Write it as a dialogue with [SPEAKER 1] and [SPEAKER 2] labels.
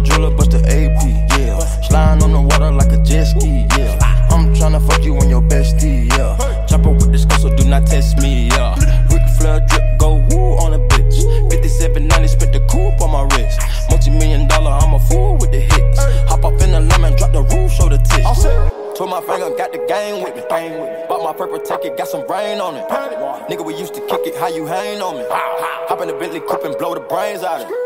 [SPEAKER 1] jeweler, bust the AP, yeah. Sliding on the water like a jet ski, yeah. I'm tryna fuck you and your bestie, yeah. Chopper with the skull, so do not test me, yeah. Ric Flair drip, go woo on a bitch. 5790, spent the coupe on my wrist. Multi-million-dollar, I'm a fool with the hits. Hop up in the lemon, drop the roof, show the tits. Twirl my finger, got the game with me. Bought my purple ticket, got some brain on it. Nigga, we used to kick it, how you hang on me? Hop in the Bentley coupe and blow the brains out of it.